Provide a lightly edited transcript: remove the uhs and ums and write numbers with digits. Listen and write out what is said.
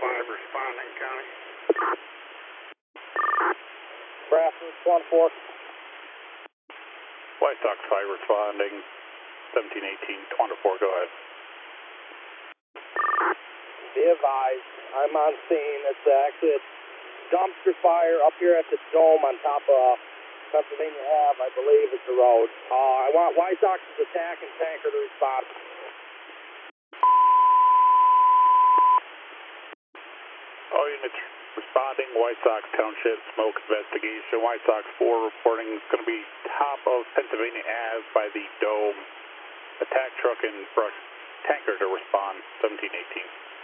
5 responding, County. Brassus 1-4. White Sox 5 responding, 1718, 24, go ahead. Be advised, I'm on scene. It's actually a dumpster fire up here at the dome on top of Pennsylvania Ave, I believe it's the road. I want White Sox's attack and tanker to respond. All units responding, White Sox Township smoke investigation. White Sox 4 reporting it's going to be top of Pennsylvania Ave by the dome. Attack truck and brush tanker to respond, 1718.